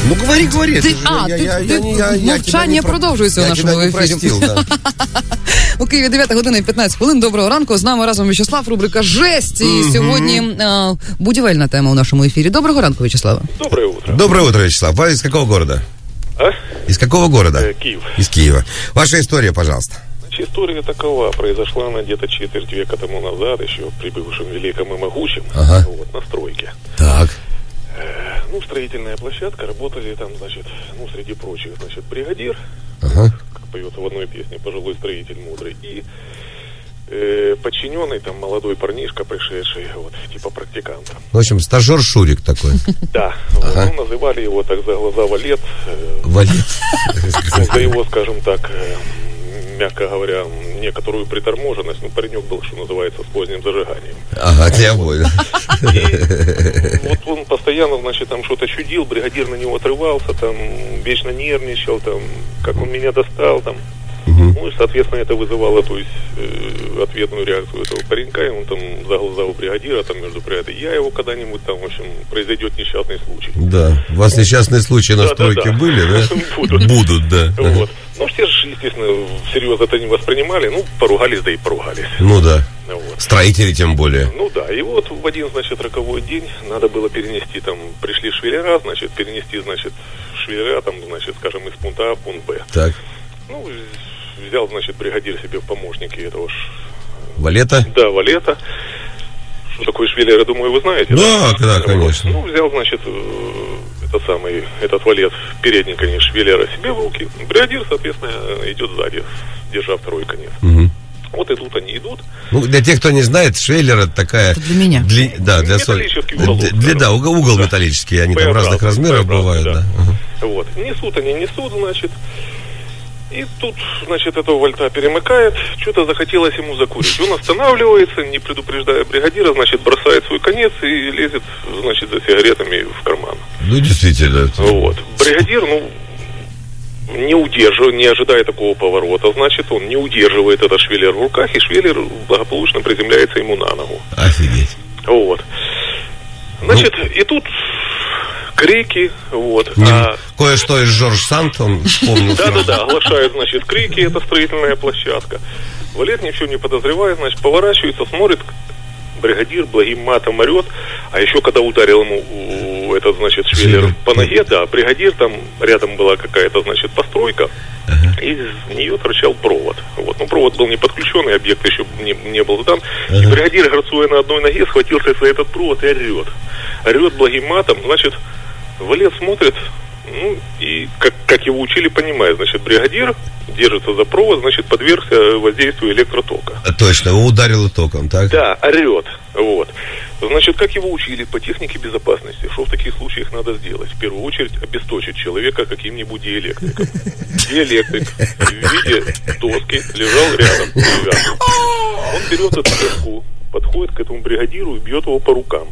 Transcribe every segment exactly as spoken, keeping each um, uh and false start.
Ну, говори, говори. Ти, а, я, ти, я, ти, я, я, я, мовчання я продовжується у нашому ефірі. Простил, да. У Києві дев'ята година і п'ятнадцять хвилин. Доброго ранку. З нами разом В'ячеслав, рубрика «Жесть». І mm-hmm. сьогодні а, будівельна тема у нашому ефірі. Доброго ранку, В'ячеслав. Доброе утро. Доброе утро, Вячеслав. Вы из какого города? А? Из какого города? Э, Киев. Из Киева. Ваша история, пожалуйста. Значит, история такова. Произошла она где-то четверть века тому назад, еще при бывшем великом и могучем, ага. вот, на стройке. Так. Э, ну, строительная площадка, работали там, значит, ну, среди прочих, значит, бригадир, ага. как поется в одной песне, пожилой строитель мудрый, и э, подчиненный, там, молодой парнишка, пришедший, вот, типа практиканта. В общем, стажер Шурик такой. Да, ага. ну, называли его так за глаза валет. Валет. За его, скажем так, мягко говоря, некоторую приторможенность. Ну, паренек был, что называется, с поздним зажиганием. Ага, я понял. И вот он постоянно, значит, там что-то чудил, бригадир на него отрывался, там, вечно нервничал, там, как он меня достал, там. Угу. Ну, и, соответственно, это вызывало, то есть, э, ответную реакцию этого паренька, и он там за глаза у бригадира, там, между прядей, я его когда-нибудь, там, в общем, произойдет несчастный случай. Да, у вас несчастные случаи на да, стройке да, да. были, да? Будут. Будут, да. Вот. Ну, все же, естественно, всерьез это не воспринимали, ну, поругались, да и поругались. Ну, да. Вот. Строители тем более. Ну, да, и вот в один, значит, роковой день надо было перенести, там, пришли швеллера, значит, перенести, значит, швеллера, там, значит, скажем, из пункта А в пункт Б. Так. Ну, взял, значит, бригадир себе в помощники этого ж... Валета? Да, валета. Что такое швеллер, я думаю, вы знаете? Да, да, да, конечно. Ну, взял, значит, этот самый, этот валет, передний конец швеллера себе в руки. Бригадир, соответственно, идет сзади, держа второй конец. Угу. Вот идут они, идут. Ну, для тех, кто не знает, швеллер это такая... Это для меня. Для, да, для металлический угол. Для, да, угол, угол да. металлический, они там разных размеров бывают, да. да. Угу. Вот. Несут они, несут, значит. И тут, значит, этого вольта перемыкает, что-то захотелось ему закурить. Он останавливается, не предупреждая бригадира, значит, бросает свой конец и лезет, значит, за сигаретами в карман. Ну, действительно. Вот. Бригадир, ну, не удерживает, не ожидая такого поворота, значит, он не удерживает этот швеллер в руках, и швеллер благополучно приземляется ему на ногу. Офигеть. Вот. Значит, ну... и тут... крики, вот. Не, а... Кое-что из Жорж Санд, он вспомнил. Да-да-да, оглашают, значит, крики, это строительная площадка. Валет ничего не подозревает, значит, поворачивается, смотрит, бригадир благим матом орет, а еще когда ударил ему этот, значит, швеллер по ноге, да, бригадир, там рядом была какая-то, значит, постройка, ага. и из нее торчал провод. Вот. Ну, провод был не подключенный, объект еще не, не был сдан. Ага. И бригадир, горцуя на одной ноге, схватился за этот провод и орет. Орет благим матом, значит, Валет смотрит, ну, и как, как его учили, понимает, значит, бригадир держится за провод, значит, подвергся воздействию электротока. Точно, его ударило током, так? Да, орет, вот. Значит, как его учили по технике безопасности, что в таких случаях надо сделать? В первую очередь, обесточить человека каким-нибудь диэлектриком. Диэлектрик в виде доски лежал рядом, рядом. Он берет эту доску, подходит к этому бригадиру и бьет его по рукам.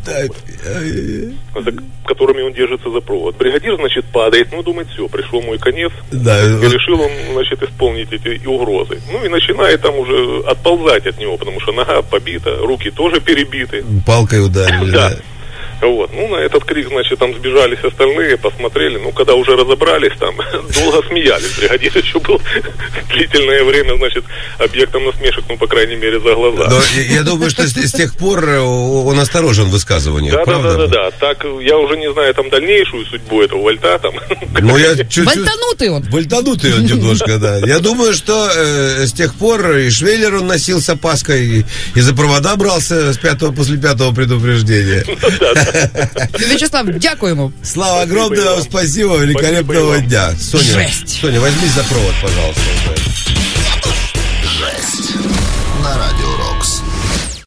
За которыми он держится за провод. Бригадир, значит, падает, ну, думает, все, пришел мой конец. Да, и это... решил он, значит, исполнить эти угрозы. Ну, и начинает там уже отползать от него, потому что нога побита, руки тоже перебиты. Палкой ударили. Да. Вот, ну, на этот крик, значит, там сбежались остальные, посмотрели, ну, когда уже разобрались, там, долго смеялись. Бригадир еще был длительное время, значит, объектом насмешек, ну, по крайней мере, за глаза. Но я, я думаю, что с, с тех пор он осторожен в высказываниях, да, правда? Да, да, да, да. Так, я уже не знаю, там, дальнейшую судьбу этого вольта, там. Ну, я чуть-чуть... Вольтанутый он. Вольтанутый он немножко, да. Я думаю, что э, с тех пор и швеллер он носил с опаской, и, и за провода брался с пятого, после пятого предупреждения. Да, да. Вячеслав, дякуємо. Слава, огромное вам спасибо, великолепного спасибо дня. Соня, Жесть. Соня, возьмись за провод, пожалуйста. Жесть. На радио